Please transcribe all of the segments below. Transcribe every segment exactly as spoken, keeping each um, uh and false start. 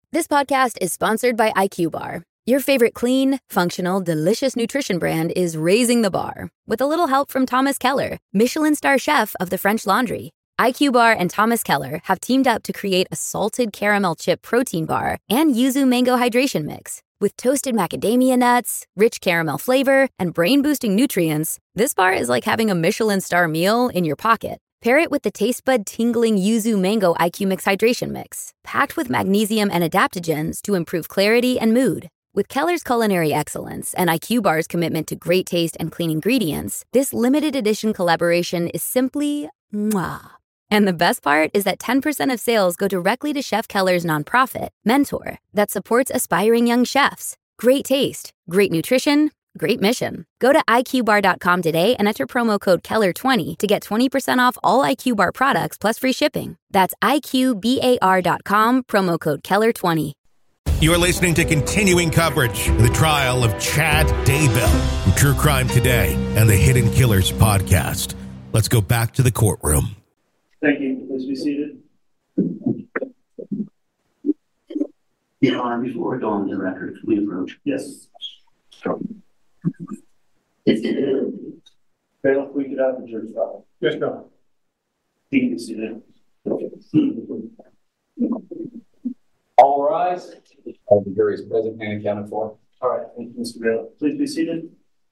This podcast is sponsored by I Q Bar. Your favorite clean, functional, delicious nutrition brand is raising the bar with a little help from Thomas Keller, Michelin star chef of the French Laundry. I Q Bar and Thomas Keller have teamed up to create a salted caramel chip protein bar and yuzu mango hydration mix. With toasted macadamia nuts, rich caramel flavor, and brain-boosting nutrients, this bar is like having a Michelin star meal in your pocket. Pair it with the taste bud tingling yuzu mango I Q Mix hydration mix, packed with magnesium and adaptogens to improve clarity and mood. With Keller's culinary excellence and I Q Bar's commitment to great taste and clean ingredients, this limited edition collaboration is simply mwah. And the best part is that ten percent of sales go directly to Chef Keller's nonprofit, Mentor, that supports aspiring young chefs. Great taste, great nutrition, great mission. Go to I Q bar dot com today and enter promo code Keller twenty to get twenty percent off all I Q Bar products plus free shipping. That's I Q bar dot com, promo code Keller twenty. You're listening to continuing coverage of the trial of Chad Daybell from True Crime Today and the Hidden Killers podcast. Let's go back to the courtroom. Thank you. Please be seated. Your Honor, before we go on the record, can we approach? Yes. Sure. Bailiff, we could have the jury file. Yes, no. Please be seated. All rise. All the jury is present and accounted for. All right. Thank you, Mister Bailiff. Please be seated.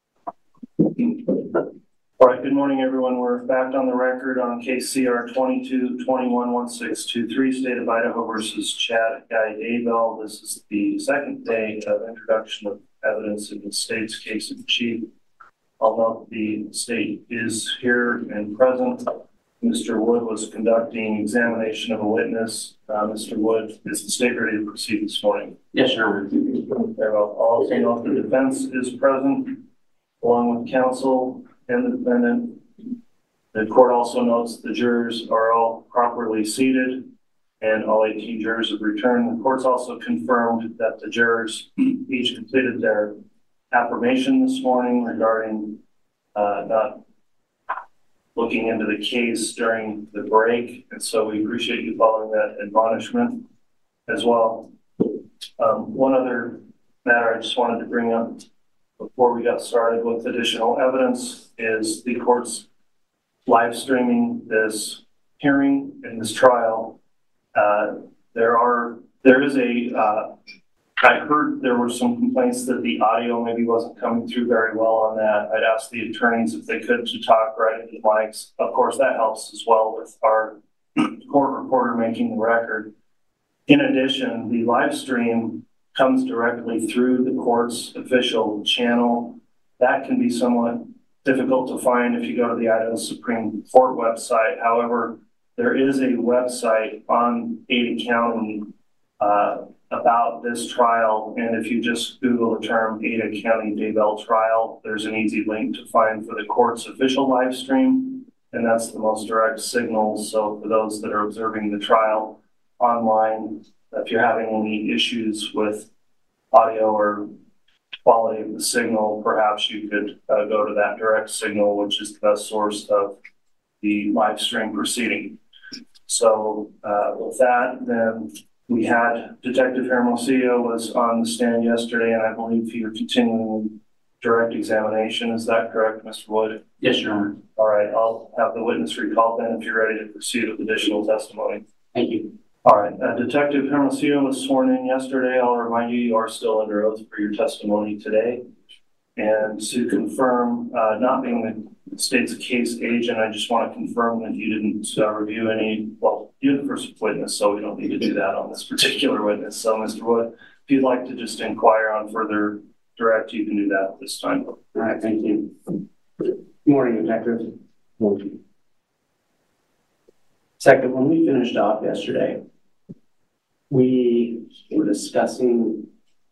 All right. Good morning, everyone. We're back on the record on case C R twenty-two twenty-one one six two three, State of Idaho versus Chad Guy Daybell. This is the second day of introduction of evidence in the state's case in chief. I'll note the state is here and present. Mister Wood was conducting examination of a witness. Uh, Mister Wood, is the state ready to proceed this morning? Yes, Your Honor. Very well. Also note the defense is present, along with counsel and the defendant. The court also notes the jurors are all properly seated and all eighteen jurors have returned. The court's also confirmed that the jurors each completed their affirmation this morning regarding uh, not looking into the case during the break. And so we appreciate you following that admonishment as well. Um, one other matter I just wanted to bring up before we got started with additional evidence is the court's live streaming this hearing and this trial. Uh, there are, there is a, uh, I heard there were some complaints that the audio maybe wasn't coming through very well on that. I'd ask the attorneys if they could to talk right into the mics. Of course, that helps as well with our court reporter making the record. In addition, the live stream comes directly through the court's official channel. That can be somewhat difficult to find if you go to the Idaho Supreme Court website. However, there is a website on Ada County uh, about this trial, and if you just Google the term Ada County Daybell trial, there's an easy link to find for the court's official live stream, and that's the most direct signal. So for those that are observing the trial online, if you're having any issues with audio or quality of the signal, perhaps you could uh, go to that direct signal, which is the best source of the live stream proceeding. So uh, with that, then we had Detective Hermosillo was on the stand yesterday, and I believe you're continuing direct examination. Is that correct, Mister Wood? Yes, Your Honor. All right, I'll have the witness recalled then if you're ready to proceed with additional testimony. Thank you. All right, uh, Detective Hermosillo was sworn in yesterday. I'll remind you, you are still under oath for your testimony today. And to confirm, uh, not being the state's case agent, I just want to confirm that you didn't uh, review any, well, you're the first witness, so we don't need to do that on this particular witness. So, Mister Wood, if you'd like to just inquire on further direct, you can do that at this time. All right, thank you. Good morning, Detective. Good morning. Second, when we finished off yesterday, we were discussing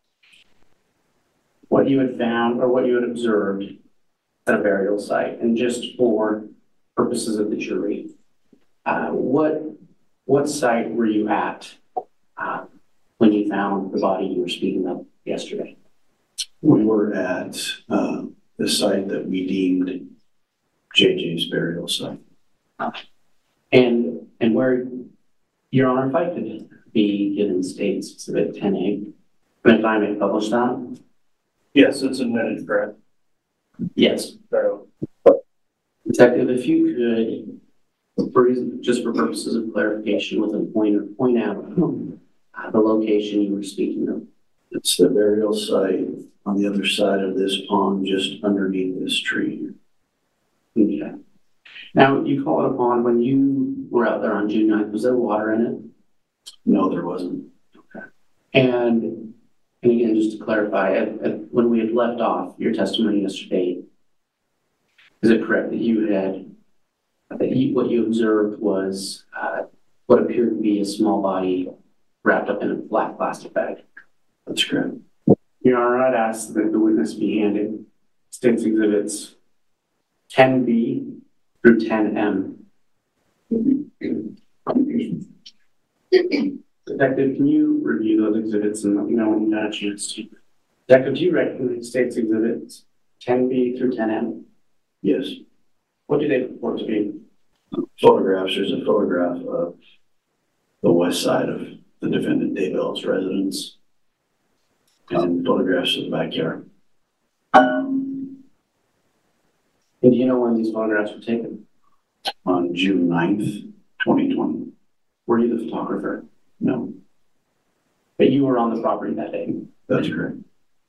what you had found or what you had observed at a burial site, and just for purposes of the jury, uh, what what site were you at uh, when you found the body you were speaking of yesterday? We were at uh, the site that we deemed J J's burial site. And and where, Your Honor, if I could be given State's Exhibit ten A. Can I may publish that? Yes, it's admitted, correct? Yes. So, Detective, if you could, for, just for purposes of clarification, with a pointer, point out uh, the location you were speaking of. It's the burial site on the other side of this pond, just underneath this tree. Okay. Now, you call it a pond. When you were out there on June ninth, was there water in it? No, there wasn't. Okay. And, and again, just to clarify, at, at, when we had left off your testimony yesterday, is it correct that you had, that you, what you observed was uh, what appeared to be a small body wrapped up in a black plastic bag? That's correct. Your Honor, I'd ask that the witness be handed State's Exhibits ten B through ten M. Detective, can you review those exhibits and let me know when you got a chance to? Detective, do you recognize State's Exhibits ten B through ten M? Yes. What do they purport to be? Photographs. There's a photograph of the west side of the defendant Daybell's residence and photographs of the backyard. And do you know when these photographs were taken? On June ninth, twenty twenty. Were you the photographer? No, But you were on the property that day. that's correct.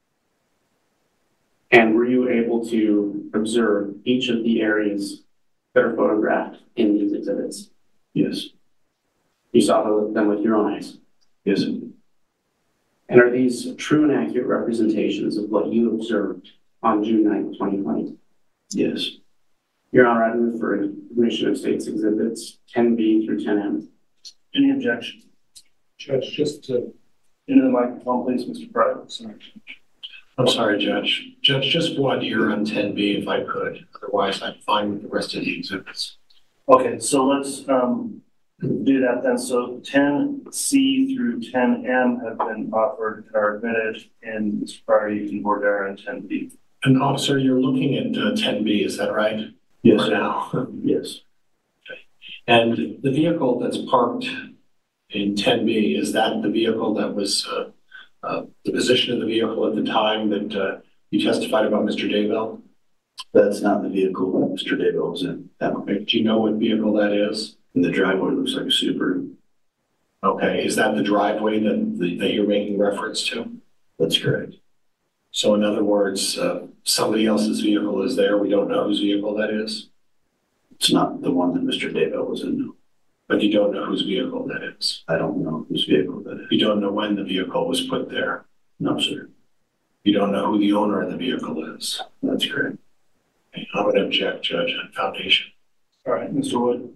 And were you able to observe each of the areas that are photographed in these exhibits? Yes. You saw them with your own eyes? Yes. And are these true and accurate representations of what you observed on June ninth, twenty twenty? Yes. Your Honor, I move for admission of State's Exhibits ten B through ten M. any objection? Judge, just to, Into the microphone, please, Mister Pryor. Sorry. I'm sorry, Judge. Judge, just one here on ten B if I could. Otherwise, I'm fine with the rest of the exhibits. Okay, so let's um, do that then. So ten C through ten M have been offered and are admitted, and Mister Pryor, you can board there on ten B. And officer, you're looking at uh, ten B, is that right? Yes. For now. Yes. And the vehicle that's parked in ten B, is that the vehicle that was uh, uh, the position of the vehicle at the time that uh, you testified about Mister Daybell? That's not the vehicle that Mister Daybell was in. That one. Okay. Do you know what vehicle that is? And the driveway looks like a Subaru. Okay. Is that the driveway that, the, that you're making reference to? That's correct. So in other words, uh, somebody else's vehicle is there. We don't know whose vehicle that is. It's not the one that Mister Daybell was in. No. But you don't know whose vehicle that is. I don't know whose vehicle that is. You don't know when the vehicle was put there. No, sir. You don't know who the owner of the vehicle is. That's correct. Okay, I would object, Judge, on foundation. All right, Mister Wood.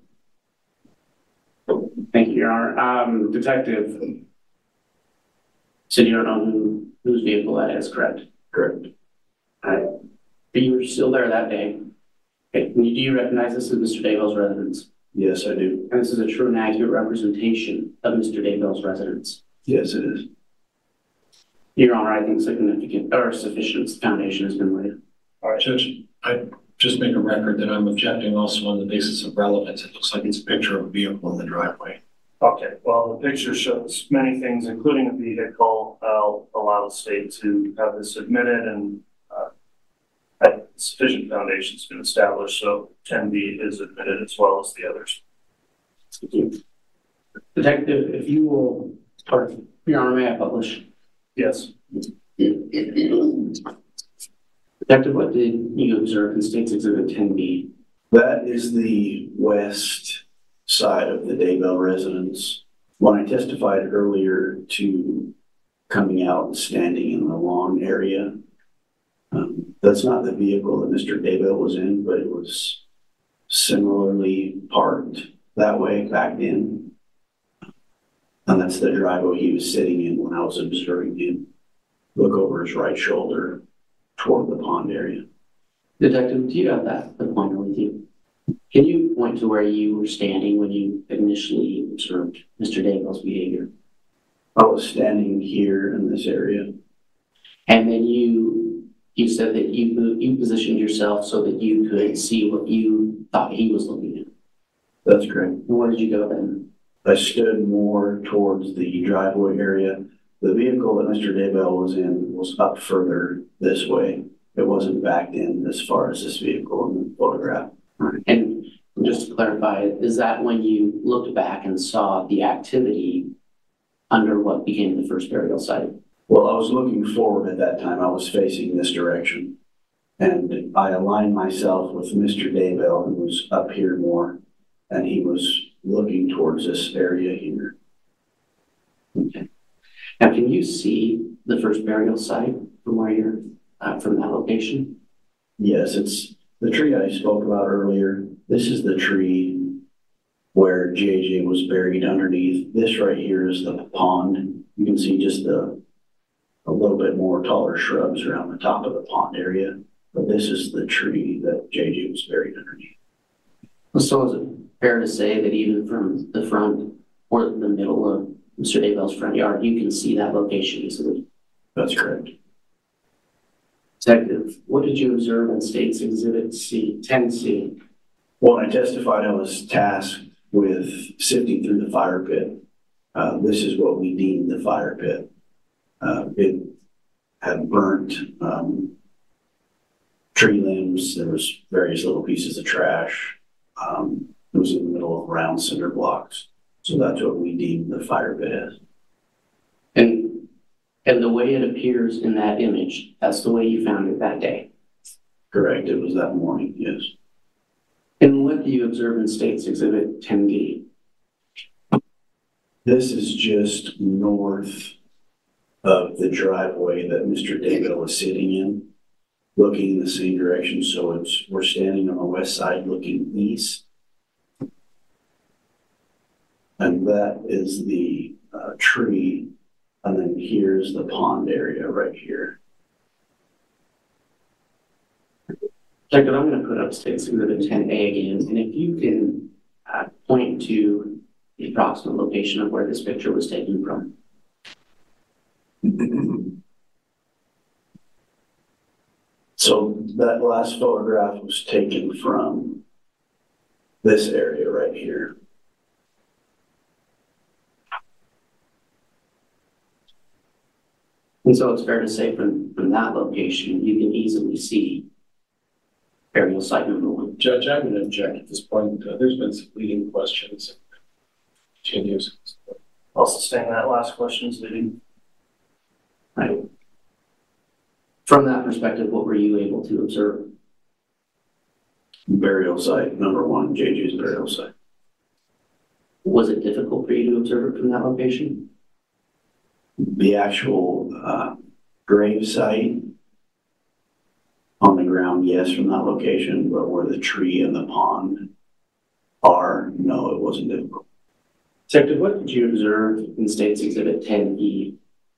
Thank you, Your Honor. Um, Detective, so you don't know who, whose vehicle that is, correct? Correct. All right. But you were still there that day. Okay. Do you recognize this as Mister Daybell's residence? Yes, I do. And this is a true and accurate representation of Mister Daybell's residence? Yes, it is. Your Honor, I think significant or sufficient foundation has been laid. All right, Judge, I just make a record that I'm objecting also on the basis of relevance. It looks like it's a picture of a vehicle in the driveway. okay. Well, the picture shows many things, including a vehicle. I'll allow the state to have this admitted, and uh, sufficient foundation has been established. So ten B is admitted as well as the others. Thank you. Detective, if you will, or Your Honor, may I publish? Yes. Detective, what did you observe in State's Exhibit ten B? That is the west side of the Daybell residence. When I testified earlier to coming out and standing in the lawn area, um, that's not the vehicle that Mister Daybell was in, but it was similarly parked that way, backed in. And that's the driveway he was sitting in when I was observing him look over his right shoulder toward the pond area. Detective, do you have that the pointer with you? Can you point to where you were standing when you initially observed Mister Daybell's behavior? I was standing here in this area. And then you you said that you you positioned yourself so that you could see what you thought he was looking at. That's correct. And where did you go then? I stood more towards the driveway area. The vehicle that Mister Daybell was in was up further this way. It wasn't backed in as far as this vehicle in the photograph. And just to clarify, is that when you looked back and saw the activity under what became the first burial site? Well, I was looking forward at that time. I was facing this direction. And I aligned myself with Mister Daybell, who was up here more, and he was looking towards this area here. Okay. Now, can you see the first burial site from where you're uh, from that location? Yes, it's the tree I spoke about earlier. This is the tree where J J was buried underneath. This right here is the pond. You can see just the a little bit more taller shrubs around the top of the pond area. But this is the tree that J J was buried underneath. So is it fair to say that even from the front or the middle of Mister Daybell's front yard, you can see that location easily? That's correct. Detective, what did you observe in State's Exhibit C, ten C? When I testified, I was tasked with sifting through the fire pit. Uh, this is what we deemed the fire pit. Uh, it had burnt um, tree limbs. There was various little pieces of trash. Um, it was in the middle of round cinder blocks. So that's what we deemed the fire pit as. And, and the way it appears in that image, that's the way you found it that day? Correct. It was that morning, yes. And what do you observe in State's Exhibit ten D? This is just north of the driveway that Mister Daybell was sitting in, looking in the same direction. So it's we're standing on the west side looking east. And that is the uh, tree. And then here's the pond area right here. Jacob, I'm going to put up State's Exhibit ten A again. And if you can uh, point to the approximate location of where this picture was taken from. So that last photograph was taken from this area right here. And so it's fair to say from, from that location, you can easily see burial site number one. Judge, I'm going to object at this point. Uh, there's been some leading questions. Continues. I'll sustain that last question, Liddy. Right. From that perspective, what were you able to observe? Burial site number one, J J's burial site. Was it difficult for you to observe it from that location? The actual uh, grave site on the ground, yes, from that location, but where the tree and the pond are, no, it wasn't difficult. Detective, what did you observe in State's Exhibit ten E?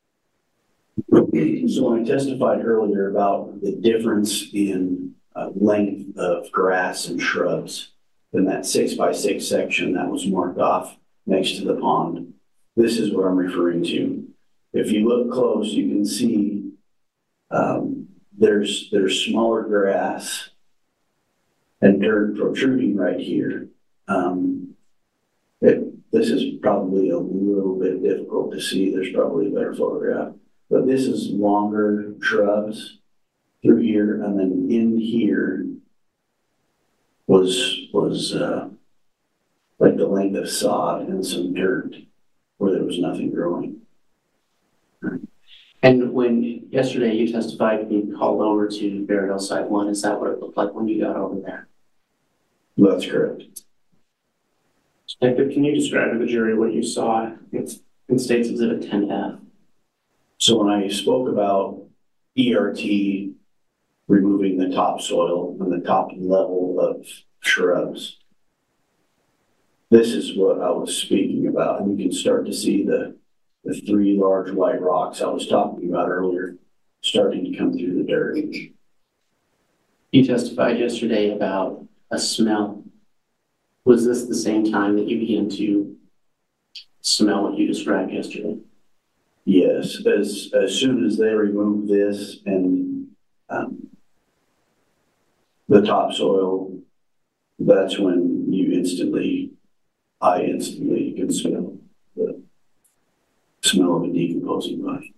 So when I testified earlier about the difference in uh, length of grass and shrubs in that six by six section that was marked off next to the pond, this is what I'm referring to. If you look close, you can see um, there's there's smaller grass and dirt protruding right here. Um, it, this is probably a little bit difficult to see. There's probably a better photograph. But this is longer shrubs through here, and then in here was was uh, like the length of sod and some dirt where there was nothing growing. And when yesterday you testified being called over to burial site one, is that what it looked like when you got over there? That's correct. Detective, can you describe to the jury what you saw in State's Exhibit ten F? So when I spoke about E R T removing the topsoil and the top level of shrubs, this is what I was speaking about. And you can start to see the, the three large white rocks I was talking about earlier starting to come through the dirt. You testified yesterday about a smell. Was this the same time that you began to smell what you described yesterday? Yes, as as soon as they remove this and um, the topsoil, that's when you instantly, I instantly could smell the smell of a decomposing body.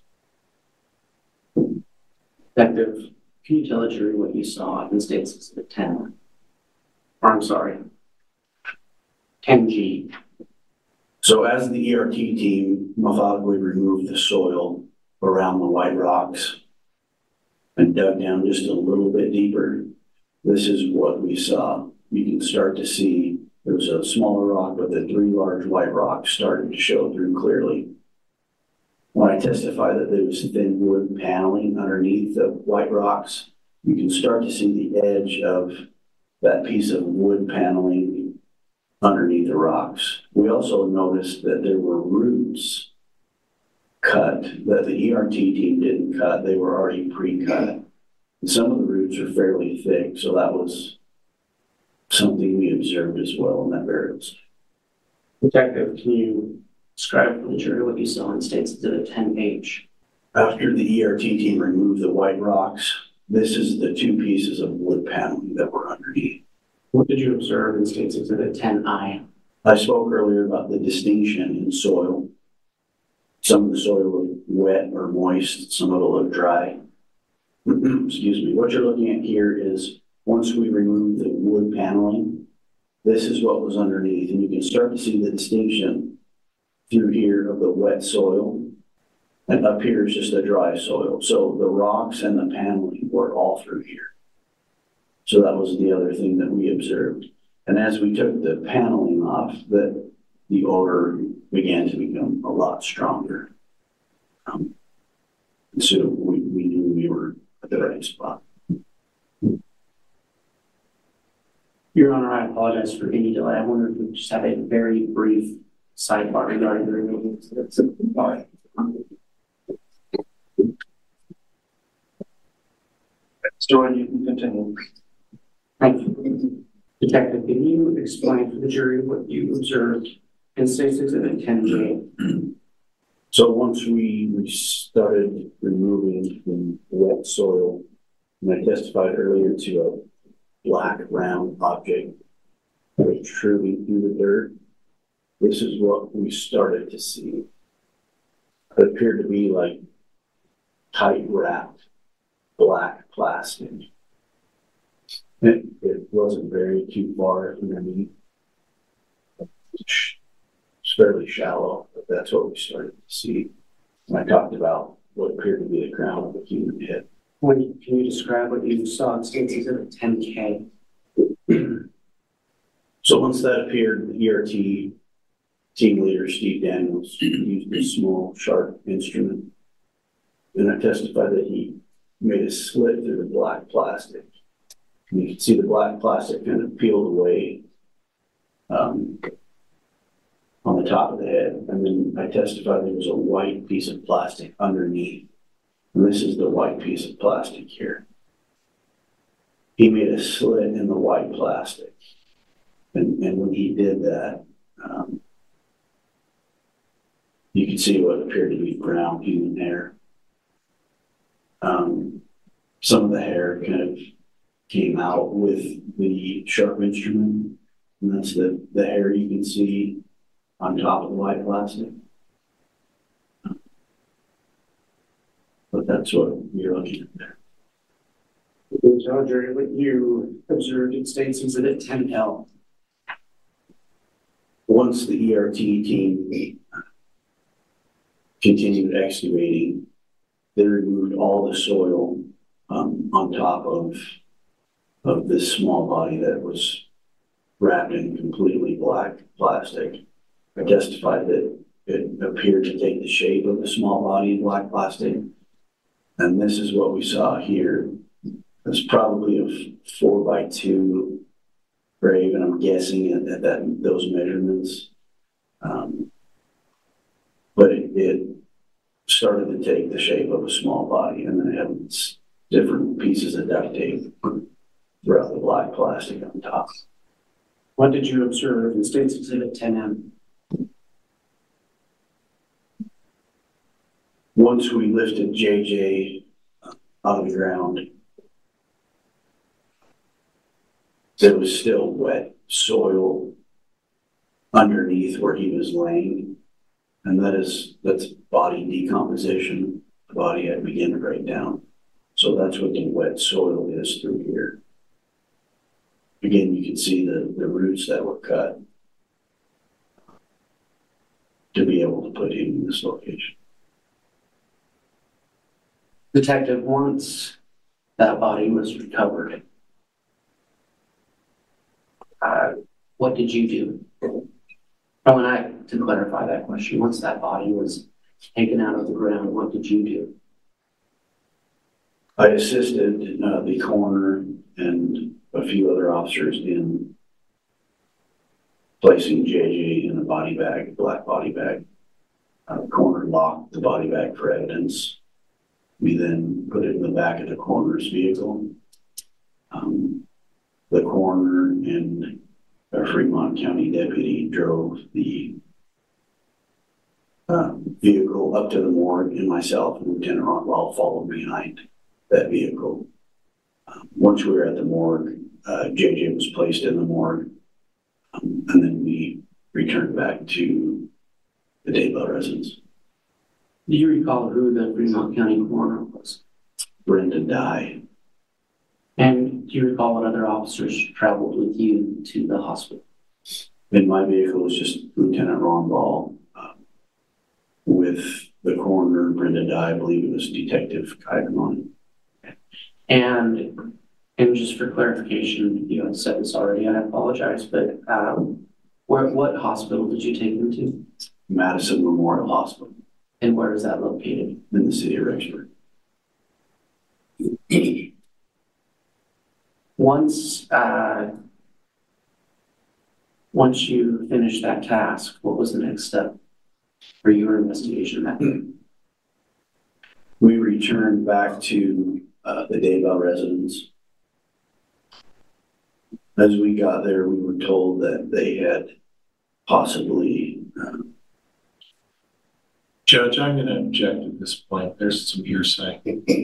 Detective, can you tell the jury what you saw in State's Exhibit ten? Or I'm sorry, ten G. So as the E R T team methodically removed the soil around the white rocks and dug down just a little bit deeper, this is what we saw. You can start to see there was a smaller rock, but the three large white rocks started to show through clearly. When I testify that there was thin wood paneling underneath the white rocks, you can start to see the edge of that piece of wood paneling underneath the rocks. We also noticed that there were roots cut that the E R T team didn't cut. They were already pre-cut. And some of the roots are fairly thick, so that was something we observed as well in that burial site. Detective, can you describe for the jury what you saw in State's Exhibit ten H? After the E R T team removed the white rocks, this is the two pieces of wood paneling that were underneath. What did you observe in State's Exhibit ten I? I spoke earlier about the distinction in soil. Some of the soil looked wet or moist, some of it looked dry. Excuse me. What you're looking at here is once we remove the wood paneling, this is what was underneath, and you can start to see the distinction through here of the wet soil, and up here is just the dry soil. So the rocks and the paneling were all through here. So that was the other thing that we observed. And as we took the paneling off, that the odor began to become a lot stronger. Um, and so we, we knew we were at the right spot. Your Honor, I apologize for any delay. I wonder if we could just have a very brief sidebar regarding the removal of the exhibit. All right. Stuart, you can continue. Thank you. Detective, can you explain for the jury what you observed in State's Exhibit ten J? So once we, we started removing the wet soil, and I testified earlier to a black round object protruding through the dirt, this is what we started to see. It appeared to be like tight wrapped black plastic. It, it wasn't very too far underneath. It's fairly shallow, but that's what we started to see. And I talked about what appeared to be the crown of a human head. When, can you describe what you saw in State's Exhibit ten K? So once that appeared, the E R T team leader, Steve Daniels, used a small, sharp instrument. And I testified that he made a slit through the black plastic. And you can see the black plastic kind of peeled away um, on the top of the head. And then I testified there was a white piece of plastic underneath. And this is the white piece of plastic here. He made a slit in the white plastic. And, and when he did that, um, you could see what appeared to be brown human hair. Um, some of the hair kind of came out with the sharp instrument, and that's the, the hair you can see on top of the white plastic. But that's what you're looking at there. Can you tell the jury what you observed in State's Exhibit ten L? Once the E R T team continued excavating, they removed all the soil um, on top of, of this small body that was wrapped in completely black plastic. I testified that it appeared to take the shape of the small body in black plastic. And this is what we saw here. It's probably a four by two grave, and I'm guessing at, at that those measurements. Um, but it, it started to take the shape of a small body, and then it had different pieces of duct tape throughout the black plastic on top. What did you observe in State's Exhibit ten M? Once we lifted J J out of the ground, there was still wet soil underneath where he was laying. And that is, that's body decomposition. The body had begun to break down. So that's what the wet soil is through here. Again, you can see the, the roots that were cut to be able to put him in this location. Detective, once that body was recovered, uh, what did you do? Oh, and I, to clarify that question, once that body was taken out of the ground, what did you do? I assisted uh, the coroner and a few other officers in placing J J in a body bag, a black body bag. Uh, the coroner locked the body bag for evidence. We then put it in the back of the coroner's vehicle. Um, the coroner and a Fremont County deputy drove the uh, vehicle up to the morgue, and myself and Lieutenant Rockwell followed behind that vehicle. Um, once we were at the morgue, uh, J J was placed in the morgue, um, and then we returned back to the Daybell residence. Do you recall who the Fremont County coroner was? Brenda Dye. And do you recall what other officers traveled with you to the hospital? In my vehicle was just Lieutenant Ron Ball. Uh, with the coroner, Brenda Dye, I believe it was Detective Kaiderman. And and just for clarification, you had said this already, I apologize, but um, where, what hospital did you take them to? Madison Memorial Hospital. And where is that located? In the city of Rexburg. Once, uh, once you finished that task, what was the next step for your investigation? That we returned back to uh, the Daybell residence. As we got there, we were told that they had possibly. Uh, Judge, I'm going to object at this point. There's some hearsay.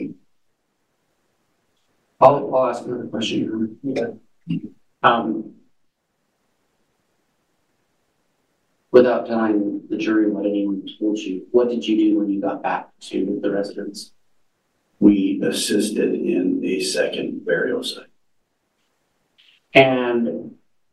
I'll, I'll ask another question. Yeah. Um, without telling the jury what anyone told you, what did you do when you got back to the residence? We assisted in a second burial site. And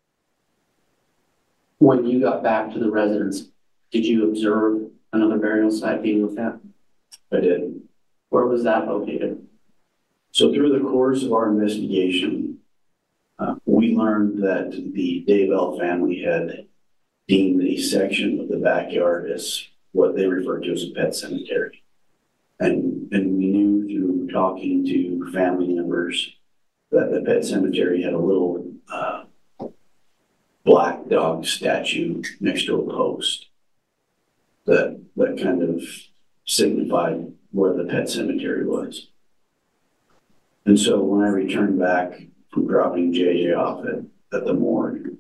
when you got back to the residence, did you observe another burial site being looked at? I did. Where was that located? So through the course of our investigation, uh, we learned that the Daybell family had deemed a section of the backyard as what they referred to as a pet cemetery. And, and we knew through talking to family members that the pet cemetery had a little uh, black dog statue next to a post that, that kind of signified where the pet cemetery was. And so when I returned back from dropping J J off at, at the morgue,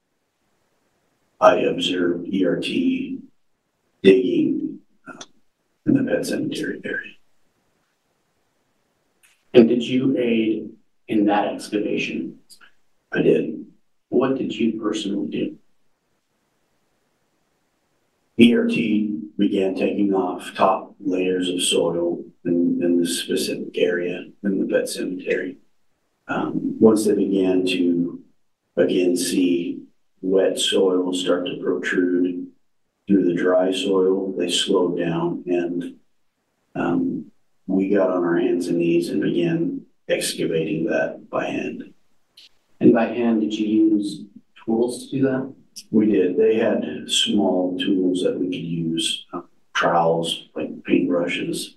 I observed E R T digging uh, in the pet cemetery area. And did you aid in that excavation? I did. What did you personally do? E R T began taking off top layers of soil in, in this specific area in the pet cemetery. Um, once they began to, again, see wet soil start to protrude through the dry soil, they slowed down, and um, we got on our hands and knees and began excavating that by hand. And by hand, did you use tools to do that? We did. They had small tools that we could use, uh, trowels, like paintbrushes,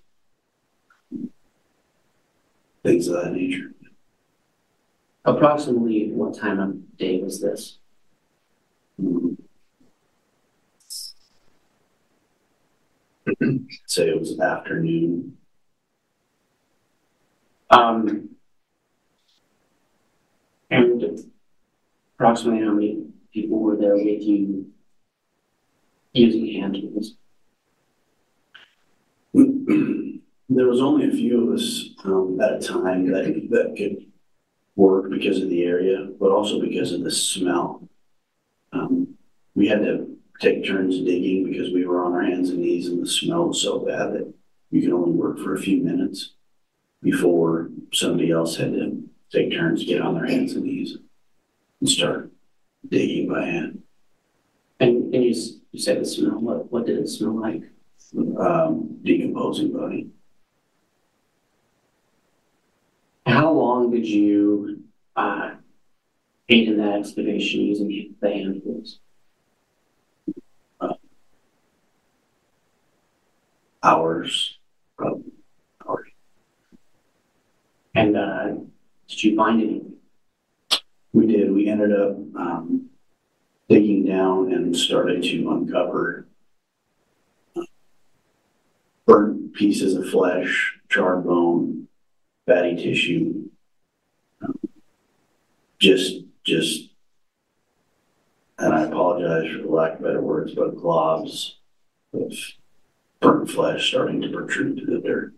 things of that nature. Approximately what time of day was this? Mm-hmm. Say it was afternoon. Um, and approximately how many people were there with you using hand tools? There was only a few of us um, at a time that, that could work because of the area, but also because of the smell. Um, we had to take turns digging because we were on our hands and knees and the smell was so bad that you could only work for a few minutes before somebody else had to take turns, get on their hands and knees and start digging by hand. And, and you, you said the smell, what, what did it smell like? Um, decomposing body. How long did you uh, aid in that excavation using the hand tools? Uh, hours, probably hours. And uh, did you find anything? We did. We ended up um, digging down and started to uncover burnt pieces of flesh, charred bone, fatty tissue, um, just, just, and I apologize for the lack of better words, but globs of burnt flesh starting to protrude through the dirt.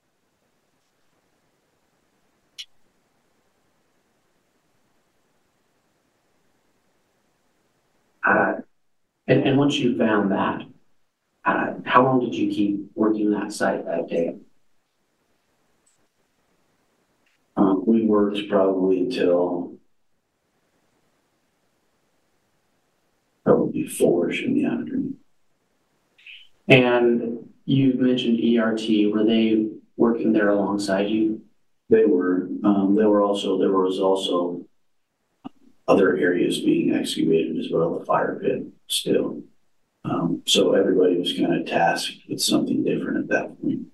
Uh, and, and once you found that, uh, how long did you keep working that site that day? Um, we worked probably until probably four-ish in the afternoon. And you mentioned E R T. Were they working there alongside you? They were. Um, there were also there was also other areas being excavated as well. The fire pit still. Um, so everybody was kind of tasked with something different at that point.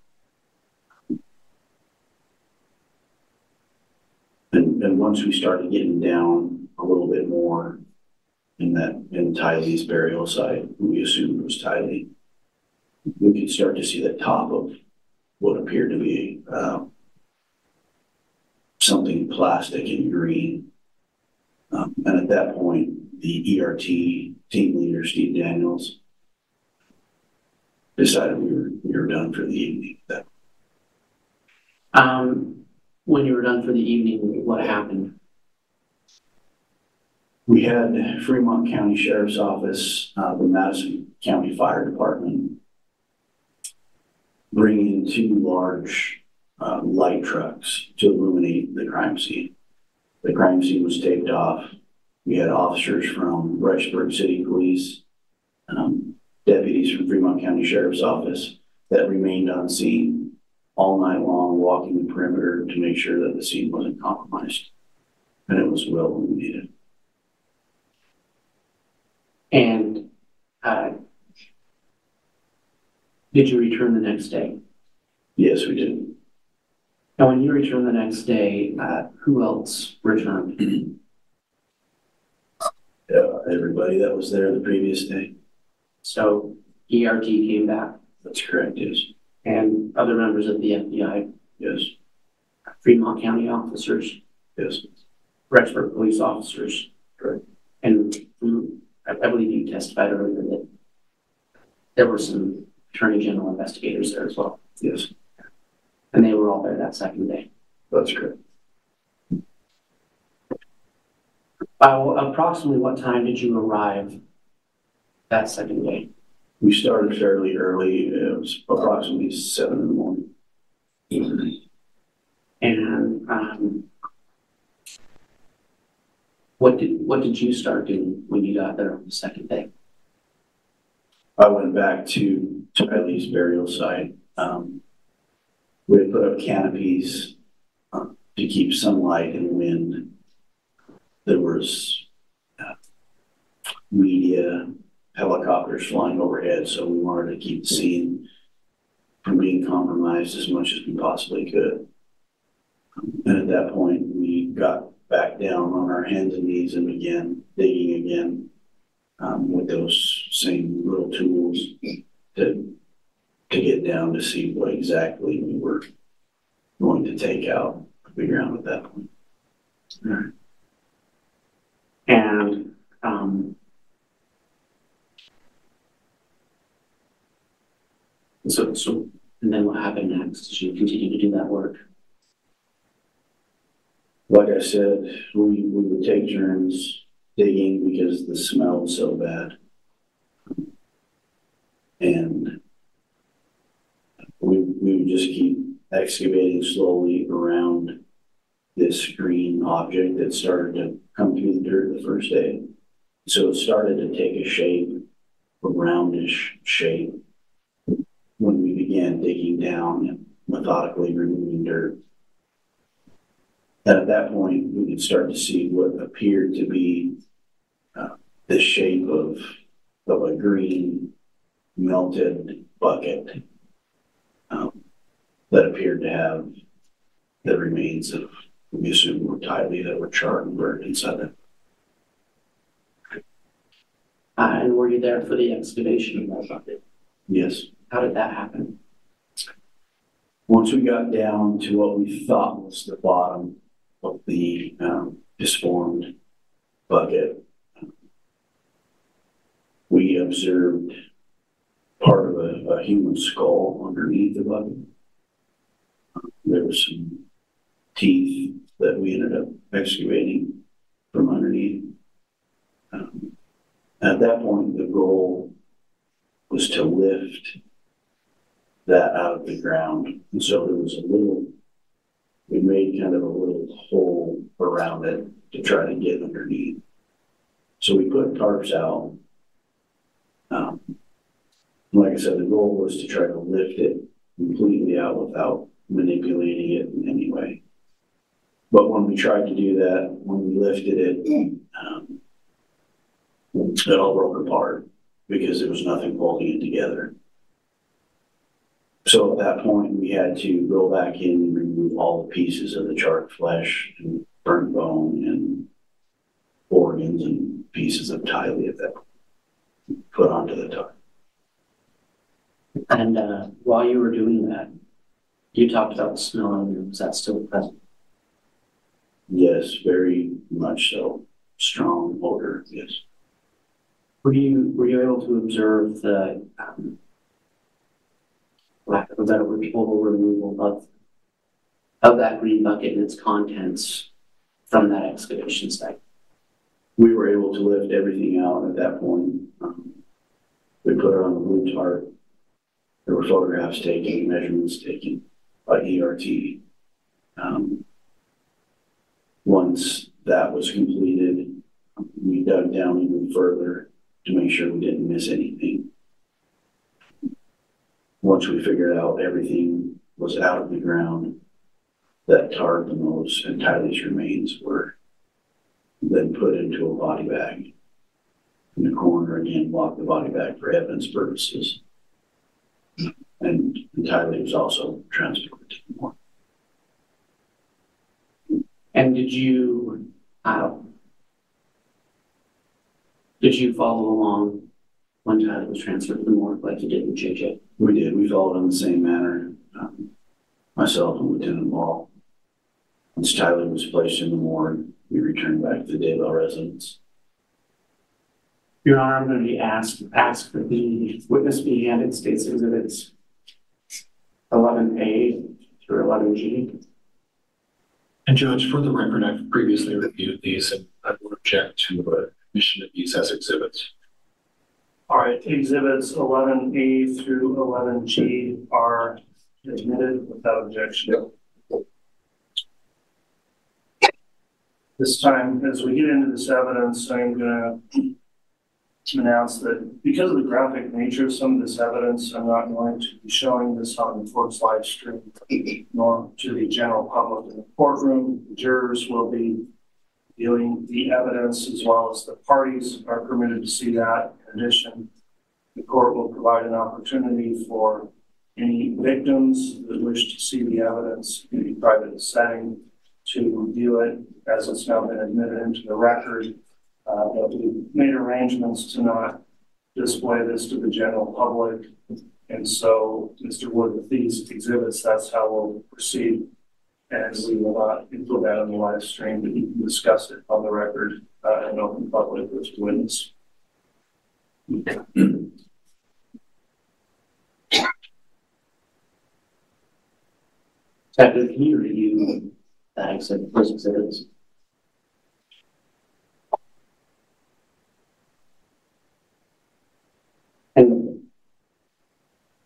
And, and once we started getting down a little bit more in that in Tylee's burial site, we assumed it was Tylee, we could start to see the top of what appeared to be uh, something plastic and green. Um, and at that point, the E R T team leader, Steve Daniels, decided we were we were done for the evening. That Um, when you were done for the evening, what happened? we had Fremont County Sheriff's Office, uh, the Madison County Fire Department, bring in two large uh, light trucks to illuminate the crime scene. The crime scene was taped off. We had officers from Rexburg City Police, um, deputies from Fremont County Sheriff's Office that remained on scene all night long, walking the perimeter to make sure that the scene wasn't compromised. And it was well illuminated. And uh, did you return the next day? Yes, we did. And when you returned the next day, uh, who else returned? Uh, everybody that was there the previous day. So E R T came back. That's correct, yes. And other members of the F B I, Yes, Fremont County officers, yes. Rexburg police officers. Correct. And mm, I, I believe you testified earlier that there were some Attorney General investigators there as well. Yes, And they were all there that second day. that's correct. By approximately what time did you arrive that second day? We started fairly early. It was approximately seven in the morning. And um, what did what did you start doing when you got there on the second day? I went back to Tylee's burial site. Um, we had put up canopies uh, to keep sunlight and wind. There was uh, media, helicopters flying overhead, so we wanted to keep the scene from being compromised as much as we possibly could. Um, and at that point, we got back down on our hands and knees and began digging again um, with those same little tools to, to get down to see what exactly we were going to take out of the ground at that point. All right. And um, so, so, and then what happened next? Did you continue to do that work? Like I said, we, we would take turns digging because the smell was so bad. And we, we would just keep excavating slowly around this green object that started to come through the dirt the first day. So it started to take a shape, a roundish shape, when we began digging down and methodically removing dirt. And at that point, we could start to see what appeared to be uh, the shape of, of a green melted bucket um, that appeared to have the remains of, we assume, were tightly that were charred and burned inside it. Uh, and were you there for the excavation of that bucket? Yes. How did that happen? Once we got down to what we thought was the bottom of the um, disformed bucket, we observed part of a, a human skull underneath the bucket. There was some teeth that we ended up excavating from underneath. Um, at that point, the goal was to lift that out of the ground. And so there was a little, we made kind of a little hole around it to try to get underneath. So we put tarps out. Um, like I said, the goal was to try to lift it completely out without manipulating it in any way. But when we tried to do that, when we lifted it, um, it all broke apart because there was nothing holding it together. So at that point, we had to go back in and remove all the pieces of the charred flesh and burnt bone and organs and pieces of tilea that put onto the tarp. And uh, while you were doing that, you talked about the smell of it. Was that still present? Yes, very much so. Strong odor, yes. Were you were you able to observe the um, lack of a better word, total removal of of that green bucket and its contents from that excavation site? We were able to lift everything out at that point. Um, we put it on the blue tarp. There were photographs taken, measurements taken by E R T. Um, once that was completed, we dug down even further to make sure we didn't miss anything. Once we figured out everything was out of the ground, that tarp and those and Tylee's remains were then put into a body bag. In the coroner again blocked the body bag for evidence purposes. And Tylee was also transported to the morgue. And did you uh, did you follow along when Tylee was transferred to the morgue like you did with J J? We did. We followed in the same manner. Um, myself and Lieutenant Ball. Once Tylee was placed in the morgue, we returned back to the Daybell residence. Your Honor, I'm going to be asked asked that the witness be handed State's Exhibits eleven A through eleven G. And Judge, for the record, I've previously reviewed these and I would object to a admission of these as exhibits. All right, exhibits eleven A through eleven G are admitted without objection. This time, as we get into this evidence, I'm going to announce that because of the graphic nature of some of this evidence, I'm not going to be showing this on the court's live stream, nor to the general public in the courtroom. The jurors will be viewing the evidence as well as the parties are permitted to see that. In addition, the court will provide an opportunity for any victims that wish to see the evidence in a private setting to review it as it's now been admitted into the record. Uh, but we made arrangements to not display this to the general public. And so, Mister Wood, with these exhibits, that's how we'll proceed. And we will not include that on the live stream, but you can discuss it on the record uh, in open public with the witness. Second, can you review that exhibit, those exhibits? And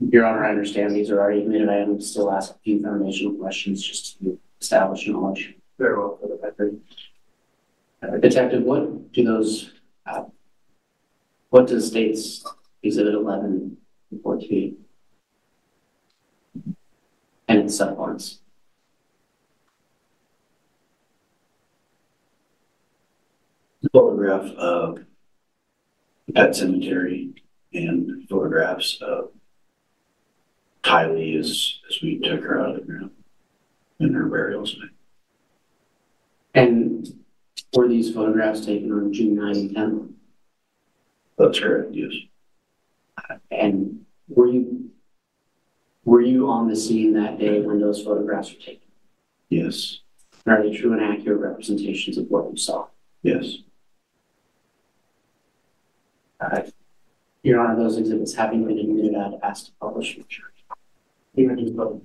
Your Honor, I understand these are already admitted. I am still ask a few foundational questions just to establish knowledge. Very well, for the record. Uh, Detective, what do those, uh, what does States Exhibit eleven report to be? And its subparts? Photograph of Pet Cemetery and photographs of Tylee as, as we took her out of the ground in her burial site. And were these photographs taken on June ninth and tenth? That's correct, yes. And were you were you on the scene that day when those photographs were taken? Yes, And are they true and accurate representations of what you saw? yes. Uh, Your Honor, those exhibits having been admitted, I'd ask to publish. Images of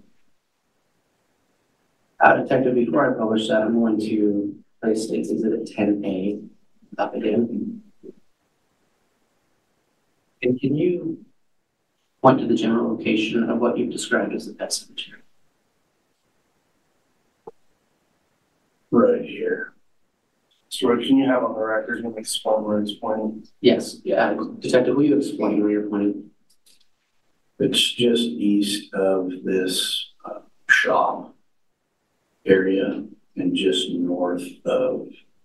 Uh, Detective, before I publish that, I'm going to place States Exhibit ten A up again. And can you point to the general location of what you've described as the pet cemetery? Right here. So can you have on the record and explain where it's pointing? Yes, yeah. Detective, will you explain where you're pointing? It's just east of this uh, shop area and just north of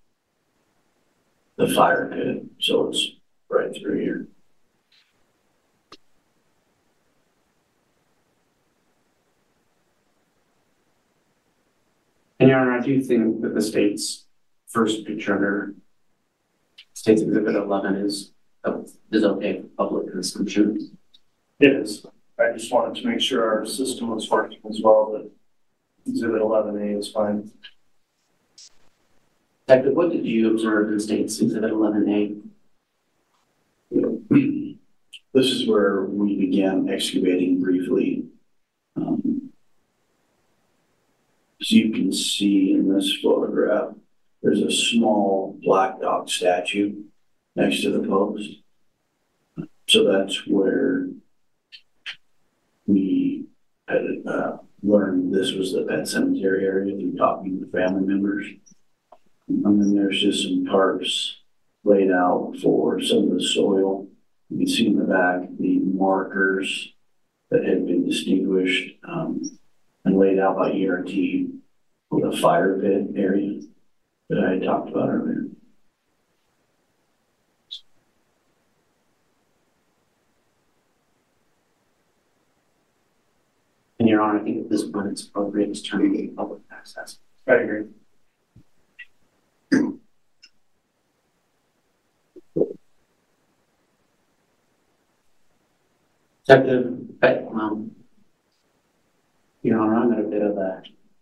the fire pit. So it's right through here. And Your Honor, I do think that the state's first picture under State's Exhibit eleven is, uh, is okay for public consumption. It is. I just wanted to make sure our system was working as well, that Exhibit eleven A is fine. Detective, what did you observe in State's Exhibit eleven A? This is where we began excavating briefly. Um, as you can see in this photograph, there's a small black dog statue next to the post. So that's where we had uh, learned this was the pet cemetery area through talking to family members. And then there's just some tarps laid out for some of the soil. You can see in the back the markers that had been distinguished um, and laid out by E R T for the fire pit area that I had talked about earlier. And Your Honor, I think at this point it's appropriate to turn to public access. I agree. Detective, um, Your Honor, I'm at a bit of a,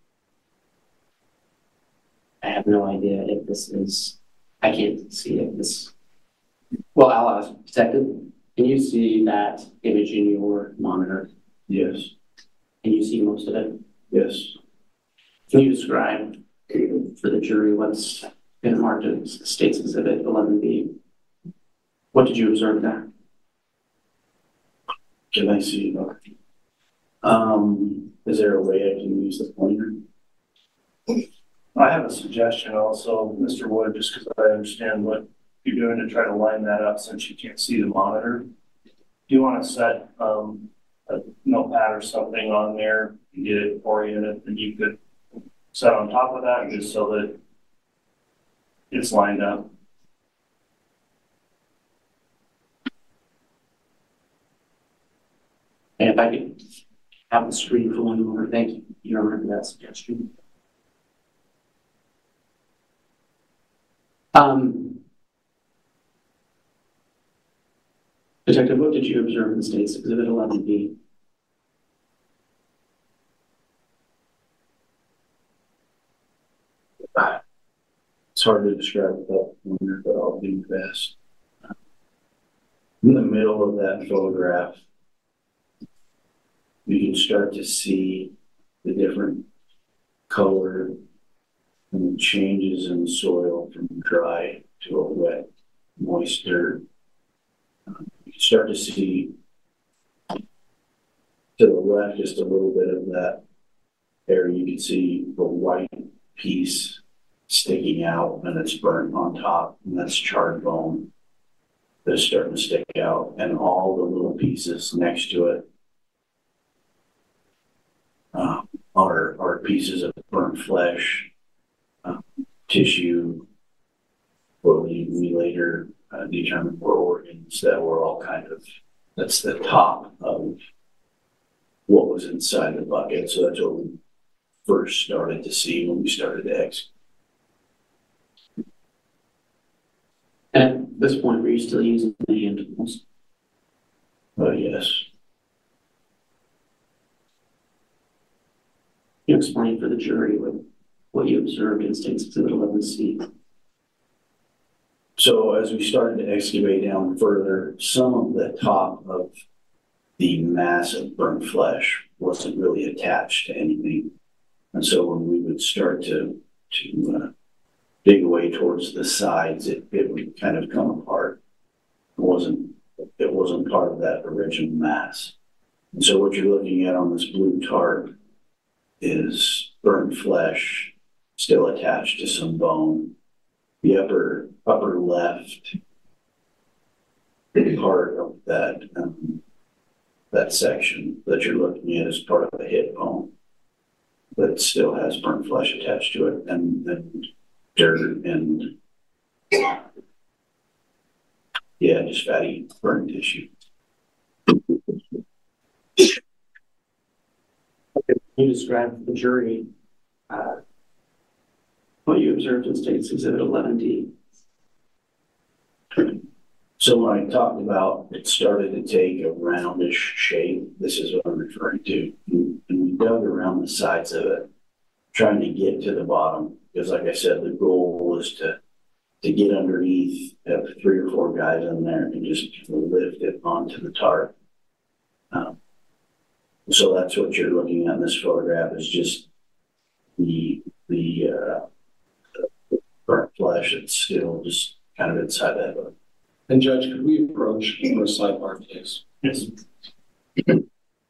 I have no idea if this is, I can't see if this, well, I'll ask, Detective, can you see that image in your monitor? Yes, Can you see most of it? yes. Can you describe for the jury what's been marked as State's Exhibit eleven B? What did you observe there? Can I see? Okay. Um, is there a way I can use the pointer? I have a suggestion also, Mister Wood, just because I understand what you're doing to try to line that up since you can't see the monitor. Do you want to set um, a notepad or something on there and get it oriented, and you could set on top of that just so that it's lined up? And if I could have the screen for one more, thank you. You remember that suggestion? Um, Detective, what did you observe in State's Exhibit eleven B? It's hard to describe without the pointer, but I'll do my best. In the middle of that photograph, you can start to see the different color and the changes in the soil from dry to a wet, moist dirt. Um, you can start to see to the left, just a little bit of that area, you can see the white piece sticking out, and it's burnt on top, and that's charred bone that's starting to stick out, and all the little pieces next to it uh, are, are pieces of burnt flesh, uh, tissue, what we, we later uh, determined were organs that were all kind of, that's the top of what was inside the bucket. So that's what we first started to see when we started to execute. At this point, were you still using the hand tools? Oh, yes. You explain for the jury what, what you observed in State's Exhibit eleven C. So as we started to excavate down further, some of the top of the mass of burnt flesh wasn't really attached to anything. And so when we would start to, to uh, dig away towards the sides, it, it would kind of come apart. It wasn't, it wasn't part of that original mass. And so what you're looking at on this blue tarp is burnt flesh still attached to some bone. The upper upper left part of that um, that section that you're looking at is part of the hip bone, but it still has burnt flesh attached to it, and then dirt and yeah, just fatty burnt tissue. You described for the jury uh, what you observed in State's Exhibit eleven D. So when I talked about it started to take a roundish shape, this is what I'm referring to. And we dug around the sides of it, trying to get to the bottom. Because like I said, the goal was to, to get underneath, have three or four guys in there and just lift it onto the tarp. Um, so that's what you're looking at in this photograph, is just the, the, uh, the burnt flesh that's still just kind of inside that book. And Judge, could we approach for a sidebar, please? Yes. And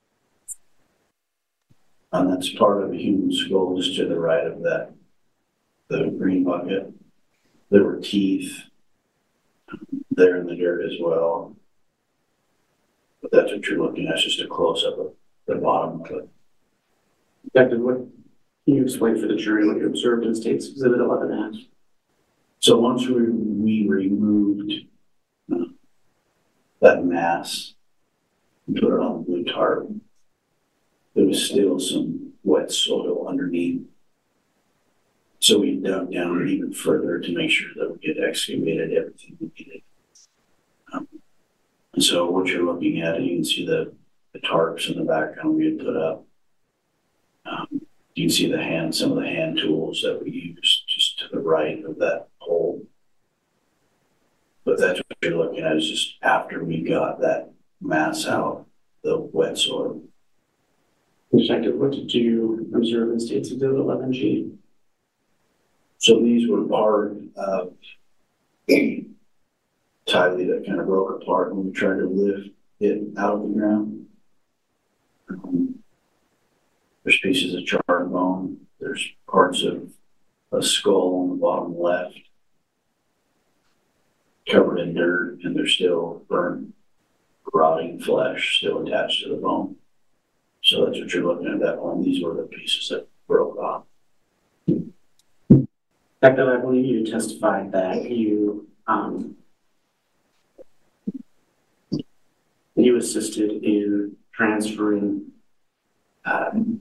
that's part of a human skull just to the right of that, the green bucket. There were teeth there in the dirt as well. But that's what you're looking at, just a close-up of the bottom of it. Detective, what can you explain for the jury what you observed in State's Exhibit eleven S? So once we, we removed uh, that mass and put it on the blue tarp, there was still some wet soil underneath. So we dug down even further to make sure that we had excavated everything we needed. Um, and so what you're looking at, you can see the, the tarps in the background we had put up. Um, you can see the hand, some of the hand tools that we used just to the right of that hole. But that's what you're looking at, is just after we got that mass out, the wet soil. Detective, what did you observe in State's Exhibit eleven G? So these were part of a tile that kind of broke apart when we tried to lift it out of the ground. Um, there's pieces of charred bone. There's parts of a skull on the bottom left, covered in dirt, and there's still burnt, rotting flesh still attached to the bone. So that's what you're looking at that one. These were the pieces that broke off. Detective, I believe you testified that you um, you assisted in transferring um,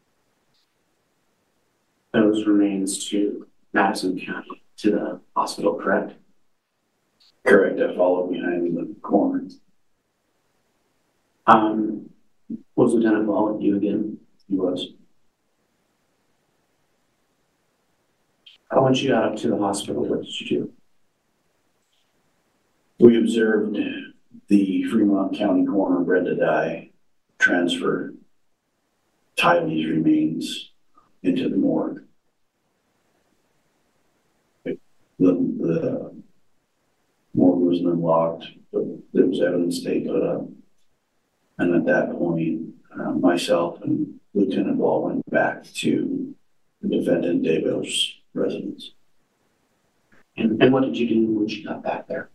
those remains to Madison County to the hospital, correct? Correct. I followed behind the corner. Um, was Lieutenant Ball with you again? He was. Once you got up to the hospital, what did you do? We observed the Fremont County coroner, Brenda Dye, transfer Tylee's remains into the morgue. The, the morgue was unlocked, but there was evidence they put up. And at that point, uh, myself and Lieutenant Ball went back to the defendant Daybell's residence. And, and what did you do when you got back there?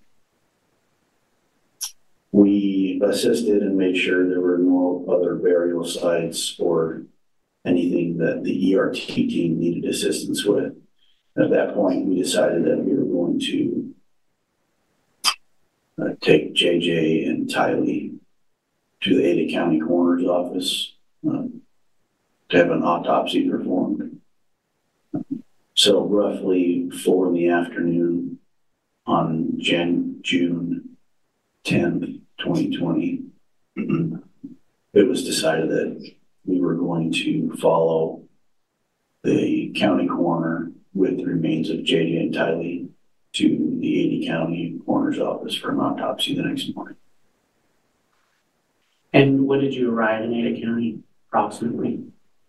We assisted and made sure there were no other burial sites or anything that the E R T team needed assistance with. At that point, we decided that we were going to uh, take J J and Tylee to the Ada County Coroner's office um, to have an autopsy performed. So roughly four in the afternoon on Jan June tenth, twenty twenty, it was decided that we were going to follow the county coroner with the remains of J J and Tylee to the Ada County Coroner's office for an autopsy the next morning. And when did you arrive in Ada County, approximately?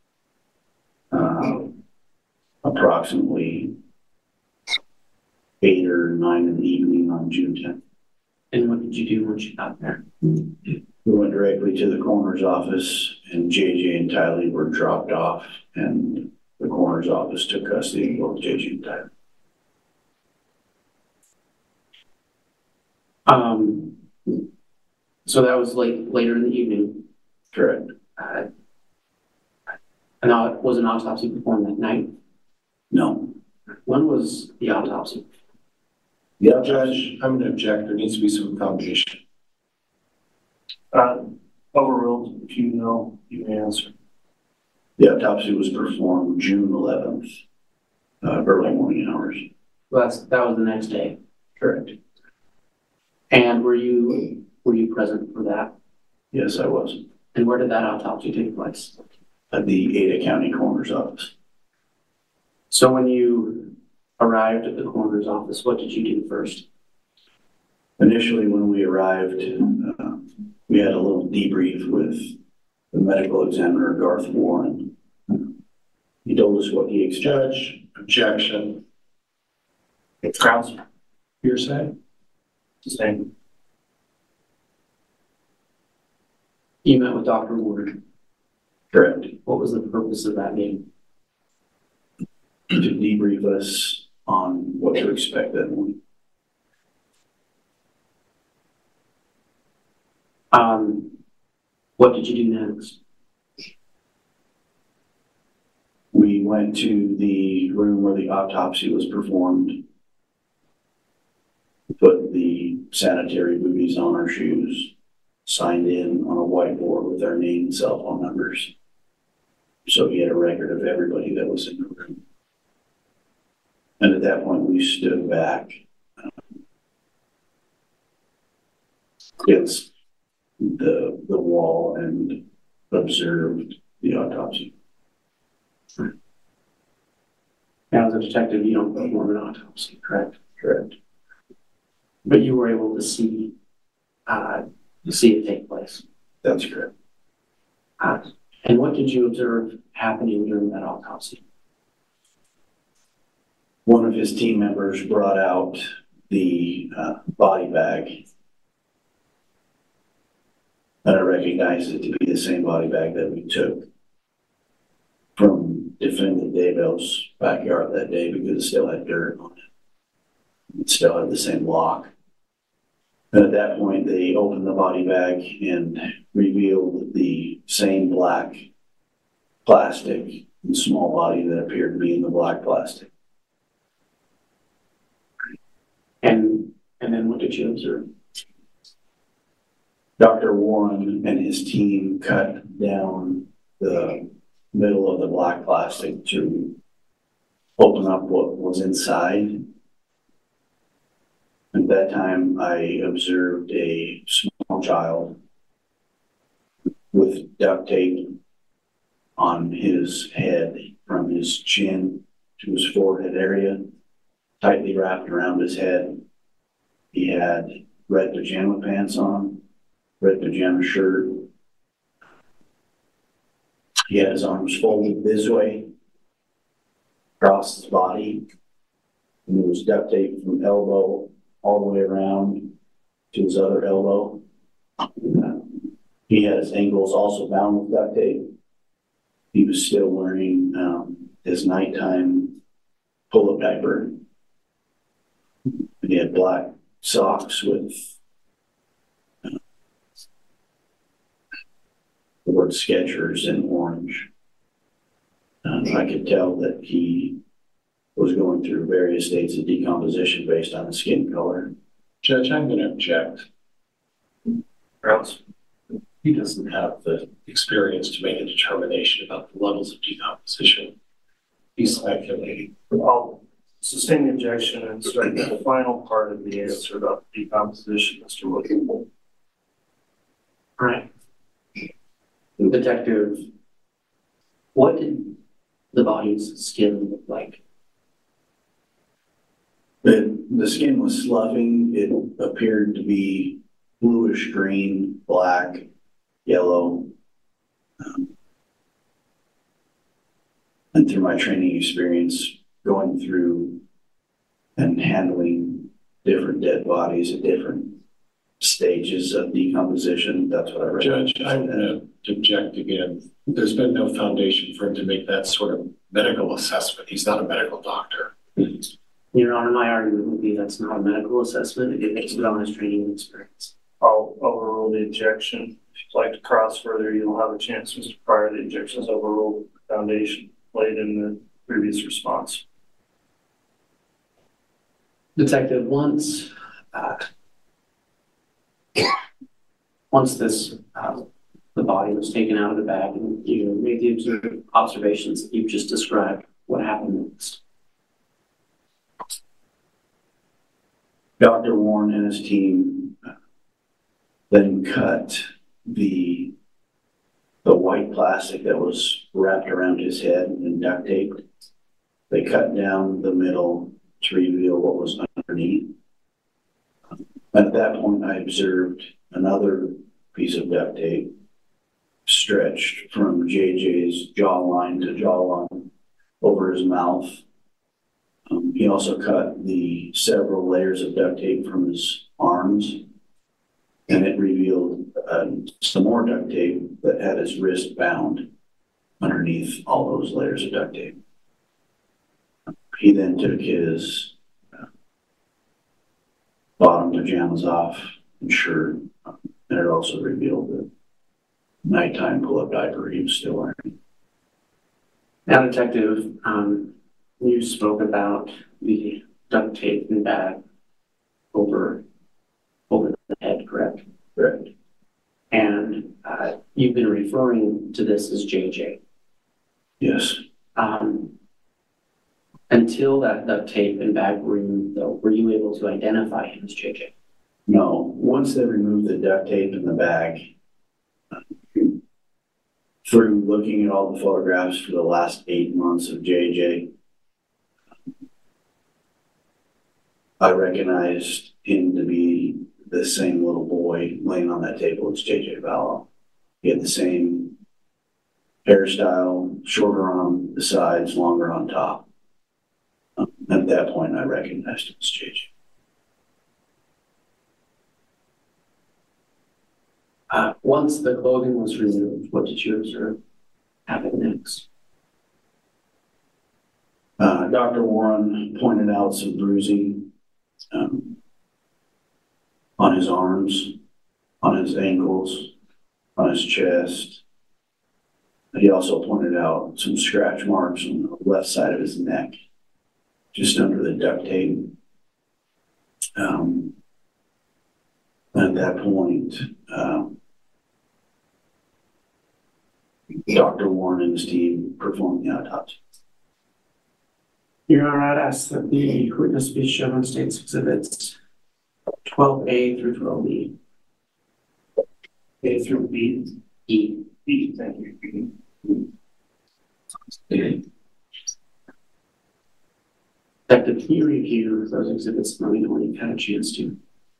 Uh, approximately eight or nine in the evening on June tenth. And what did you do once you got there? We went directly to the coroner's office, and J J and Tylee were dropped off, and the coroner's office took custody of both J J and Tylee. Um, so that was late, later in the evening. Correct. Uh, and now, was an autopsy performed that night? No. When was the autopsy? The Judge, I'm going to object. There needs to be some foundation. Uh, overruled. If you know, you may answer. The autopsy was performed June eleventh, uh, early morning hours. Well, that's, that was the next day. Correct. And were you were you present for that? Yes, I was. And where did that autopsy take place? At the Ada County Coroner's office. So when you arrived at the coroner's office, what did you do first? Initially, when we arrived, uh, we had a little debrief with the medical examiner, Garth Warren. He told us what he expected. Judge, objection. Grounds. Hearsay. Same. You met with Doctor Ward. Correct. What was the purpose of that meeting? To debrief us on what to expect that morning. Um, what did you do next? We went to the room where the autopsy was performed, put the sanitary booties on our shoes, signed in on a whiteboard with our name and cell phone numbers. So we had a record of everybody that was in the room. And at that point, we stood back um, against the, the wall and observed the autopsy. Now, as a detective, you don't perform an autopsy, correct? Correct. But you were able to see uh, to see it take place. That's correct. Uh, and what did you observe happening during that autopsy? One of his team members brought out the uh, body bag, and I recognized it to be the same body bag that we took from defendant Daybell's backyard that day because it still had dirt on it. It still had the same lock. And at that point, they opened the body bag and revealed the same black plastic and small body that appeared to be in the black plastic. And and then what did you observe? Doctor Warren and his team cut down the middle of the black plastic to open up what was inside. At that time, I observed a small child with duct tape on his head from his chin to his forehead area, tightly wrapped around his head. He had red pajama pants on, red pajama shirt. He had his arms folded this way across his body, and there was duct tape from elbow all the way around to his other elbow. Uh, He had his ankles also bound with duct tape. He was still wearing um, his nighttime pull-up diaper. He had black socks with uh, the word Skechers in orange. Um, I could tell that he was going through various states of decomposition based on the skin color. Judge, I'm going to object. Grounds? He doesn't have the experience to make a determination about the levels of decomposition. He's speculating. I'll sustain the objection and strike the final part of the answer about decomposition, Mister Wilkie. All right. Detective, what did the body's skin look like? The, the skin was sloughing. It appeared to be bluish green, black, yellow. Um, and through my training experience, going through and handling different dead bodies at different stages of decomposition, that's what I read. Judge, I'm going to object again. There's been no foundation for him to make that sort of medical assessment. He's not a medical doctor. Your Honor, my argument would be that's not a medical assessment. It makes it on his training experience. I'll overrule the objection. If you'd like to cross further, you'll have a chance, Mister Pryor. The objection is overruled. The foundation laid in the previous response. Detective, once uh, once this uh, the body was taken out of the bag and you made the observed observations that you've just described, what happened next? Doctor Warren and his team then cut the the white plastic that was wrapped around his head and duct taped. They cut down the middle to reveal what was underneath. At that point, I observed another piece of duct tape stretched from J J's jawline to jawline over his mouth. Um, he also cut the several layers of duct tape from his arms, and it revealed uh, some more duct tape that had his wrist bound underneath all those layers of duct tape. He then took his uh, bottom pajamas off and shirt, um, and it also revealed the nighttime pull-up diaper he was still wearing. Now, Detective, um, you spoke about the duct tape and bag over, over the head, correct? Correct. And uh, you've been referring to this as J J. Yes. Um, until that duct tape and bag were removed, though, were you able to identify him as J J? No. Once they removed the duct tape in the bag, through looking at all the photographs for the last eight months of J J, I recognized him to be the same little boy laying on that table as J J Vallow. He had the same hairstyle, shorter on the sides, longer on top. Um, at that point, I recognized him as J J. Uh, once the clothing was removed, what did you observe happen next? Uh, Doctor Warren pointed out some bruising um, on his arms, on his ankles, on his chest. He also pointed out some scratch marks on the left side of his neck, just under the duct tape. Um, at that point, um, Doctor Warren and his team performed the autopsy. Your Honor, I'd ask that the witness be shown on State's Exhibits twelve A through twelve B. A through B. E. B, thank you. Detective, can you review those exhibits and let me know when you've had a chance to?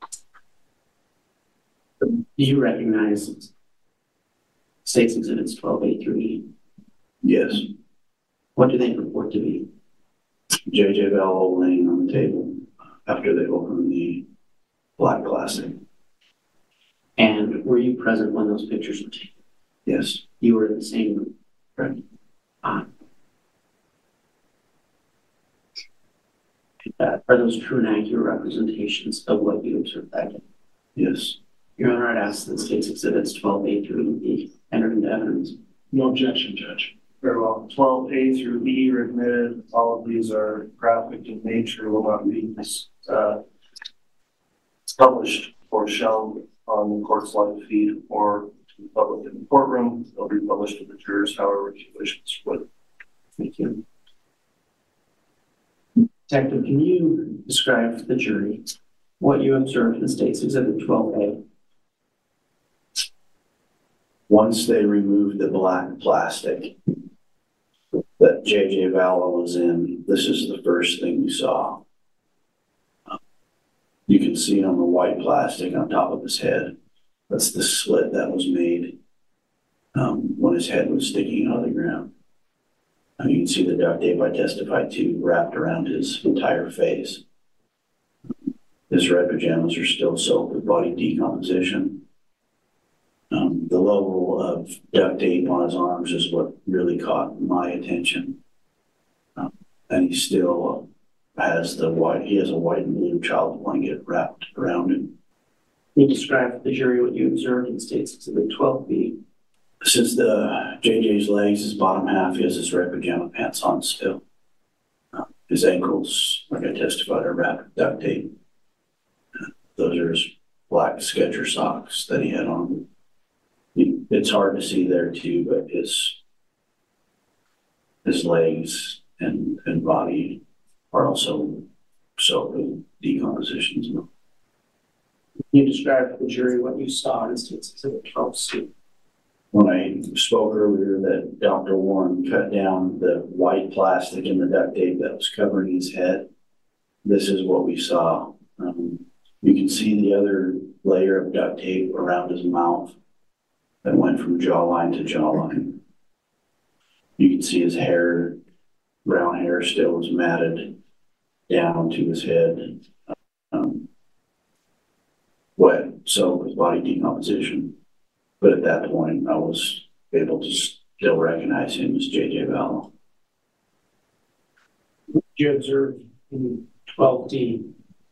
Do you recognize State's Exhibits twelve A through E? Yes. What do they purport to be? J J Vallow laying on the table after they opened the black plastic. And were you present when those pictures were taken? Yes. You were in the same room. Right. Uh, uh, are those true and accurate representations of what you observed that day? Yes. Your Honor, I'd ask that State's Exhibits twelve A through E entered into evidence. No objection, Judge. Very well. twelve A through E are admitted. All of these are graphic in nature, will not be uh, published or shown on the court's live feed or to the public in the courtroom. They'll be published to the jurors, however you wish to split. Thank you. Detective, can you describe to the jury what you observed in State's Exhibit twelve A? Once they removed the black plastic that J J Vallow was in, this is the first thing we saw. You can see on the white plastic on top of his head, that's the slit that was made um, when his head was sticking out of the ground. And you can see the duct tape I testified to wrapped around his entire face. His red pajamas are still soaked with body decomposition. Um, the level of duct tape on his arms is what really caught my attention. Um, and he still has the white, he has a white and blue child blanket wrapped around him. Can you describe to the jury what you observed in State's Exhibit twelve B? Since the J J's legs, his bottom half, he has his red pajama pants on still. Uh, his ankles, like I testified, are wrapped with duct tape. Uh, those are his black Skechers socks that he had on. He, it's hard to see there too, but his his legs and, and body are also soaked with decompositions. Can you describe to the jury what you saw in State's Exhibit twelve C? When I spoke earlier that Doctor Warren cut down the white plastic and the duct tape that was covering his head, this is what we saw. Um, you can see the other layer of duct tape around his mouth that went from jawline to jawline. You can see his hair, brown hair still was matted down to his head. Um, wet, so with body decomposition. But at that point, I was able to still recognize him as J J Vallow. What did you observe in twelve D?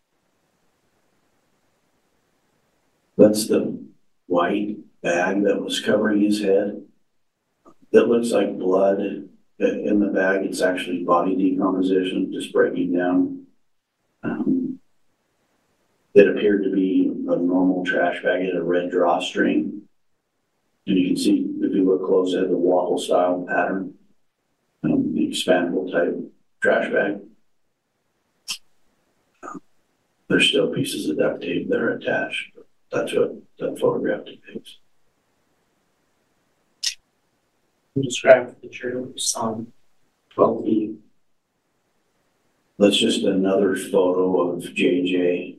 That's the white bag that was covering his head. That looks like blood in the bag. It's actually body decomposition, just breaking down. Um, it appeared to be a normal trash bag. It had a red drawstring. And you can see, if you look close, it had the waffle style pattern, um, the expandable type trash bag. There's still pieces of duct tape that are attached. That's what that photograph depicts. Can you describe to the jury what you saw in twelve B? That's just another photo of J J.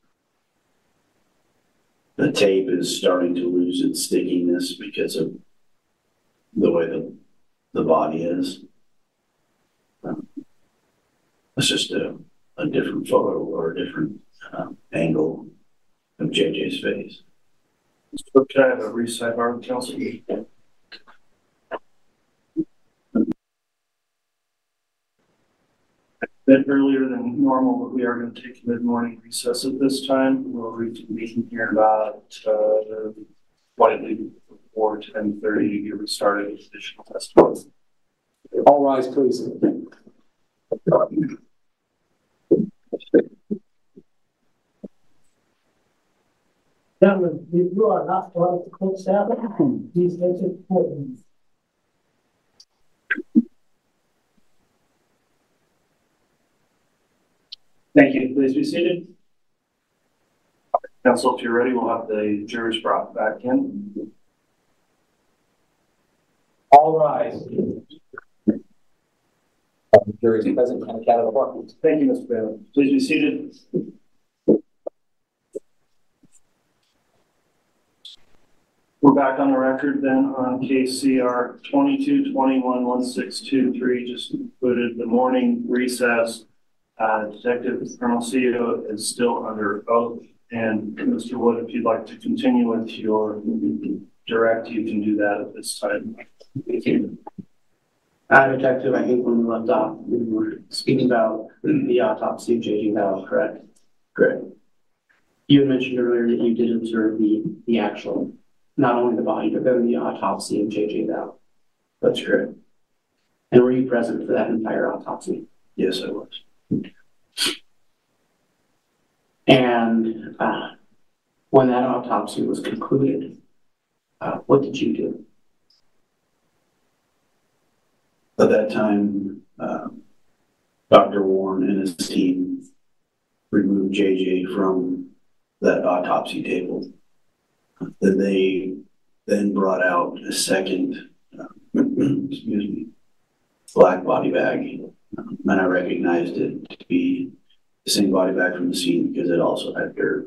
The tape is starting to lose its stickiness because of the way the, the body is. Um, it's just a, a different photo or a different um, angle of J J's face. So can I have a brief sidebar, Counsel? A bit earlier than normal, but we are going to take a mid-morning recess at this time. We'll reconvene here about uh, slightly before ten thirty to get restarted with additional testimony. All rise, please. Gentlemen, if you are not part of the court staff, please exit the courtroom. Thank you. Please be seated. Counsel, if you're ready, we'll have the jurors brought back in. All rise. The jury is present and account of the court. Thank you, Mister Bailey. Please be seated. We're back on the record then on case C R twenty-two twenty-one one six two three, just included the morning recess. Uh, Detective Colonel C E O is still under oath And Mister Wood, if you'd like to continue with your direct, you can do that at this time. Thank you. Uh, Detective, I think when we left off, we were speaking about the autopsy of J J Bell, correct? Correct. You had mentioned earlier that you did observe the, the actual, not only the body, but then the autopsy of J J Bell. That's correct. And were you present for that entire autopsy? Yes, I was. And uh, when that autopsy was concluded, uh, what did you do? At that time, uh, Doctor Warren and his team removed J J from that autopsy table. Then they then brought out a second, uh, excuse me, black body bag, um, and I recognized it to be the same body bag from the scene because it also had dirt.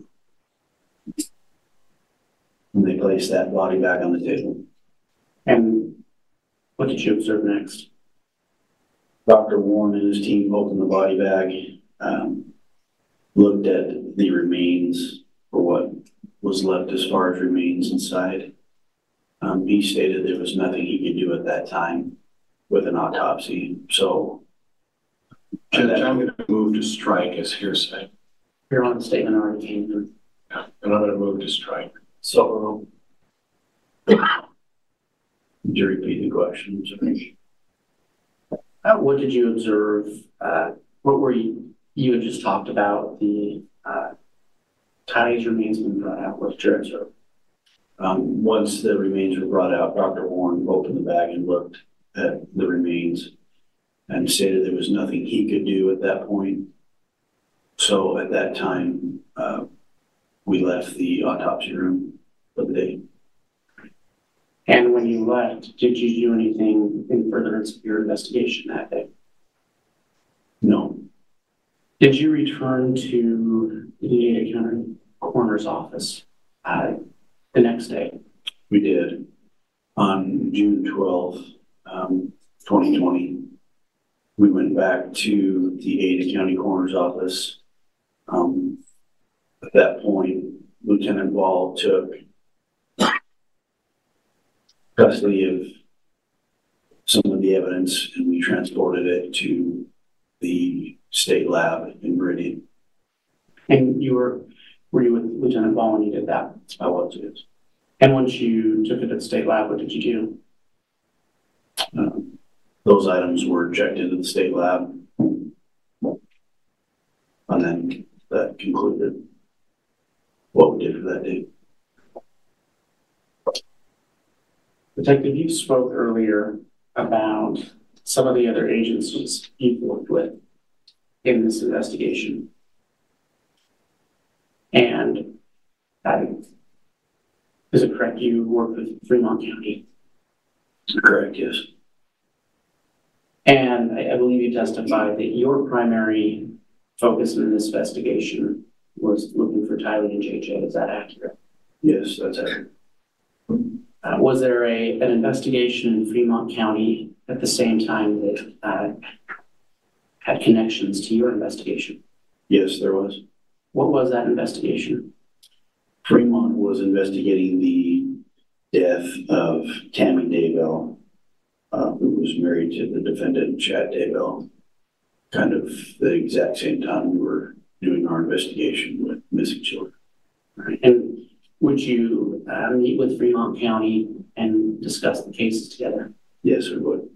And they placed that body bag on the table. And what did you observe next? Doctor Warren and his team opened the body bag, um, looked at the remains for what was left as far as remains inside. Um, he stated there was nothing he could do at that time with an autopsy. So, Judge, I'm going to move to strike as hearsay. Your Honor, statement already came through. Yeah, and I'm going to move to strike. So, would you repeat the question? Uh, what did you observe? Uh, what were you, you had just talked about the uh, Tylee's remains being brought out. What did you observe? Um, once the remains were brought out, Doctor Warren opened the bag and looked at the remains and stated there was nothing he could do at that point. So at that time, uh, we left the autopsy room for the day. And when you left, did you do anything in furtherance of your investigation that day? No. Did you return to the Ada County Coroner's office uh, the next day? We did. On June twelfth, um, twenty twenty, we went back to the Ada County Coroner's office. Um, at that point, Lieutenant Ball took custody of some of the evidence and we transported it to the state lab in Meridian. And you were, were you with Lieutenant Ball when you did that? I was, yes. And once you took it to the state lab, what did you do? Um, those items were checked into the state lab. And then that concluded what we did for that day. Detective, you spoke earlier about some of the other agencies you've worked with in this investigation. And uh, is it correct you worked with Fremont County? Correct, yes. And I, I believe you testified that your primary focus in this investigation was looking for Tylee and J J. Is that accurate? Yes, that's accurate. Uh, was there a an investigation in Fremont County at the same time that uh, had connections to your investigation? Yes, there was. What was that investigation? Fremont was investigating the death of Tammy Daybell, uh, who was married to the defendant, Chad Daybell. Kind of the exact same time we were doing our investigation with missing children. Right. And would you uh, meet with Fremont County and discuss the cases together? Yes, we would.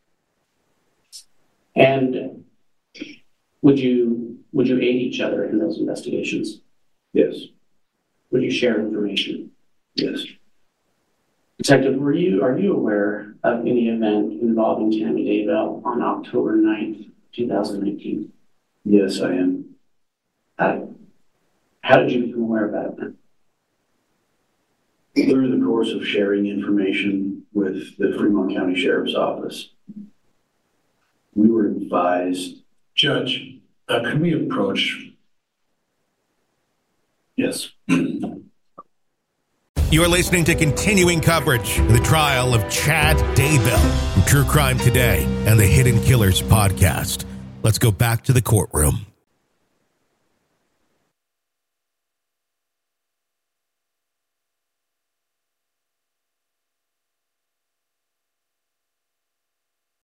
And would you would you aid each other in those investigations? Yes. Would you share information? Yes. Detective, were you are you aware of any event involving Tammy Daybell on October ninth, twenty nineteen? Yes, I am. Uh, how did you become aware of that event? Through the course of sharing information with the Fremont County Sheriff's Office, we were advised. Judge, uh, can we approach? Yes. You're listening to continuing coverage of the trial of Chad Daybell from True Crime Today and the Hidden Killers podcast. Let's go back to the courtroom.